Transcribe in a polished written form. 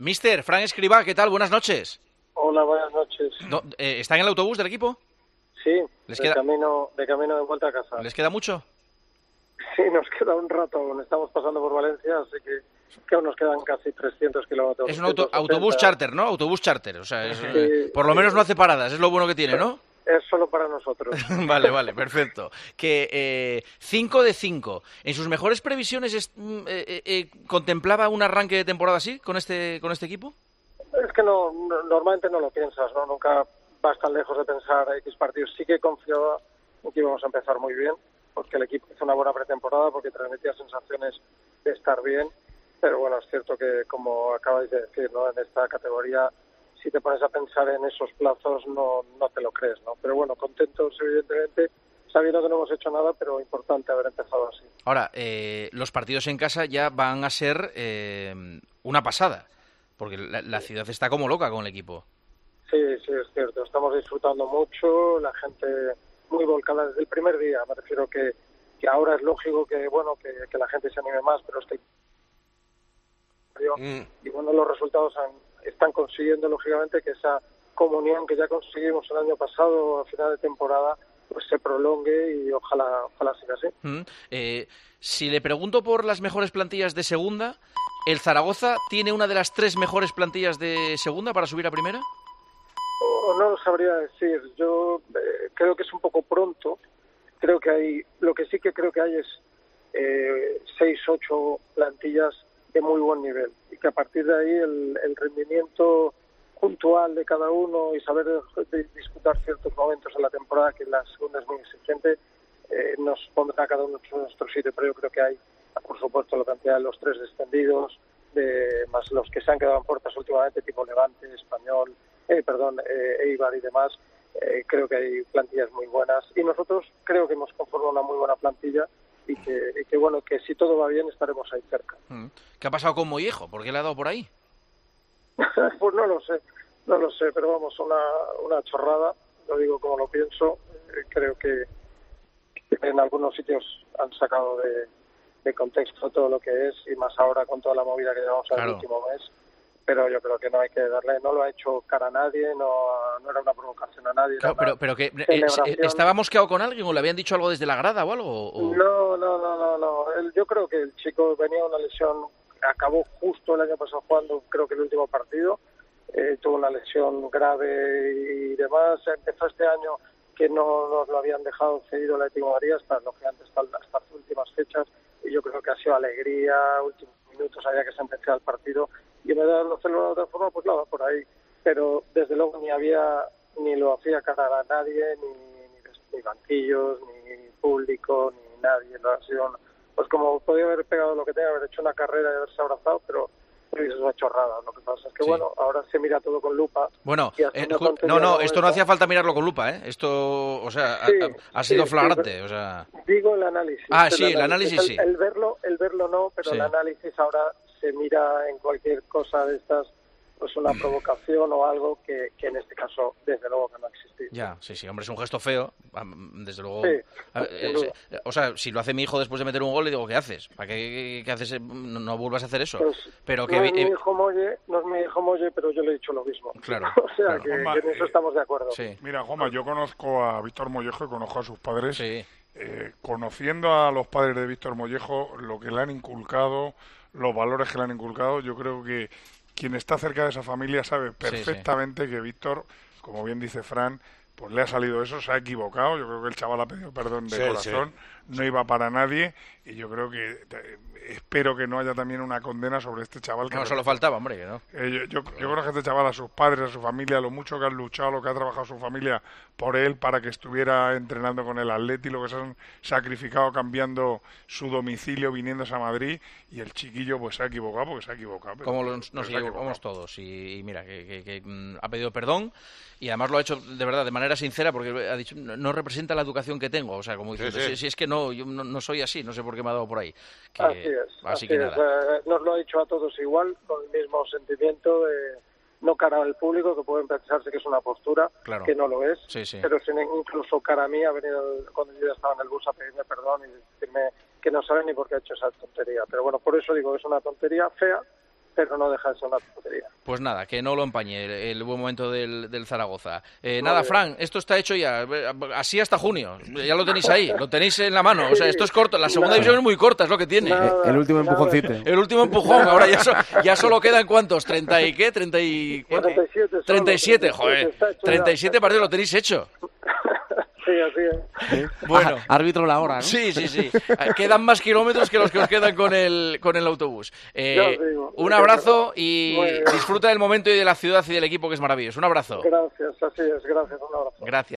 Mister, Fran Escribá, ¿qué tal? Buenas noches. Hola, buenas noches. No, ¿están en el autobús del equipo? Sí, ¿Les de queda... camino de vuelta a casa. ¿Les queda mucho? Sí, nos queda un rato aún. Estamos pasando por Valencia, así que aún nos quedan casi 300 kilómetros. Es un autobús charter, ¿no? Autobús charter, o sea, Sí, por lo menos no hace paradas, es lo bueno que tiene, ¿no? Es solo para nosotros. Vale, perfecto. Que 5 de 5. ¿En sus mejores previsiones contemplaba un arranque de temporada así con este equipo? Es que normalmente no lo piensas, ¿no? Nunca vas tan lejos de pensar X partidos. Sí que confiaba en que íbamos a empezar muy bien, porque el equipo hizo una buena pretemporada, porque transmitía sensaciones de estar bien, pero bueno, es cierto que, como acabáis de decir, ¿no? En esta categoría, si te pones a pensar en esos plazos, no te lo crees, ¿no? Pero bueno, contentos, evidentemente, sabiendo que no hemos hecho nada, pero importante haber empezado así. Ahora, los partidos en casa ya van a ser una pasada, porque la ciudad está como loca con el equipo. Sí, es cierto. Estamos disfrutando mucho, la gente muy volcada desde el primer día. Me refiero que ahora es lógico que la gente se anime más, pero es que y bueno, los resultados están consiguiendo, lógicamente, que esa comunión que ya conseguimos el año pasado a final de temporada pues se prolongue y ojalá siga así. Si le pregunto por las mejores plantillas de segunda, ¿el Zaragoza tiene una de las 3 mejores plantillas de segunda para subir a primera? No lo sabría decir. Yo creo que es un poco pronto. Creo que lo que sí que creo que hay es 6, 8 plantillas de muy buen nivel y que a partir de ahí el rendimiento puntual de cada uno y saber disputar ciertos momentos en la temporada, que la segunda es muy exigente, nos pondrá cada uno en nuestro sitio. Pero yo creo que hay, por supuesto, la cantidad de los 3 descendidos, más los que se han quedado en puertas últimamente, tipo Levante, Español, Eibar y demás. Creo que hay plantillas muy buenas y nosotros creo que hemos conformado una muy buena plantilla y que bueno, que si todo va bien estaremos ahí cerca. ¿Qué ha pasado con Mollejo? ¿Por qué le ha dado por ahí? Pues no lo sé, pero vamos, una chorrada, lo digo como lo pienso. Creo que en algunos sitios han sacado de contexto todo lo que es, y más ahora con toda la movida que llevamos el último mes. Pero yo creo que no hay que darle, no lo ha hecho cara a nadie, no era una provocación a nadie. Claro, pero que ¿estaba mosqueado con alguien o le habían dicho algo desde la grada o algo? ¿O? No. Yo creo que el chico venía de una lesión, acabó justo el año pasado jugando, creo que el último partido, tuvo una lesión grave y demás. Empezó este año que no nos lo habían dejado cedido la Ético María hasta las últimas fechas, y yo creo que ha sido alegría, últimos minutos, había que sentenciar el partido, y en vez de hacerlo de otra forma, pues nada, por ahí. Pero desde luego ni lo hacía cara a nadie, ni banquillos, ni público, ni nadie. No ha sido, pues como podía haber pegado lo que tenía, haber hecho una carrera y haberse abrazado, pero eso es una chorrada. Lo que pasa es que, bueno, ahora se mira todo con lupa. Bueno, esto no hacía falta mirarlo con lupa, ¿eh? Esto, o sea, ha sido flagrante, o sea... Digo el análisis. El análisis sí. El verlo no, pero el análisis ahora se mira en cualquier cosa de estas, pues una provocación o algo que en este caso, desde luego, que no ha existido. Ya, sí, hombre, es un gesto feo, desde luego. Sí, o sea, si lo hace mi hijo después de meter un gol, le digo, ¿qué haces? ¿Para qué haces? No vuelvas a hacer eso. Pues, pero no es mi hijo Molle, pero yo le he dicho lo mismo. Claro. O sea, que en eso estamos de acuerdo. Sí. Mira, Juanma, yo conozco a Víctor Mollejo y conozco a sus padres. Sí. Conociendo a los padres de Víctor Mollejo, lo que le han inculcado, los valores que le han inculcado, yo creo que quien está cerca de esa familia sabe perfectamente que Víctor, como bien dice Fran, pues le ha salido eso, se ha equivocado. Yo creo que el chaval ha pedido perdón de corazón, no iba para nadie, y yo creo que espero que no haya también una condena sobre este chaval. No, solo faltaba, hombre, que no. Yo creo que este chaval, a sus padres, a su familia, lo mucho que han luchado, lo que ha trabajado su familia por él para que estuviera entrenando con el Atleti, lo que se han sacrificado cambiando su domicilio, viniéndose a Madrid, y el chiquillo pues se ha equivocado porque se ha equivocado. Como nos equivocamos todos, y mira, que ha pedido perdón, y además lo ha hecho de verdad, de manera sincera, porque ha dicho, no representa la educación que tengo, o sea, como diciendo, si es que no, yo no soy así, no sé por qué me ha dado por ahí. Así que nada. Nos lo ha dicho a todos igual, con el mismo sentimiento, no cara al público, que pueden pensarse que es una postura, que no lo es, pero incluso cara a mí, ha venido cuando yo ya estaba en el bus a pedirme perdón y decirme que no sabe ni por qué ha hecho esa tontería. Pero bueno, por eso digo, es una tontería fea, pero no deja de ser una tontería. Pues nada, que no lo empañe el buen momento del Zaragoza. Nada, Fran, esto está hecho ya, así hasta junio. Ya lo tenéis ahí, lo tenéis en la mano. O sea, esto es corto. La segunda división es muy corta, es lo que tiene. El último empujoncito. El último empujón. Ahora ya solo quedan ¿cuántos? ¿30 y qué? 37, joder. 37 partidos lo tenéis hecho. Sí, así es. Bueno. Árbitro la hora, ¿no? Sí. Quedan más kilómetros que los que os quedan con el autobús. Un abrazo y disfruta del momento y de la ciudad y del equipo, que es maravilloso. Un abrazo. Gracias, así es. Gracias, un abrazo. Gracias.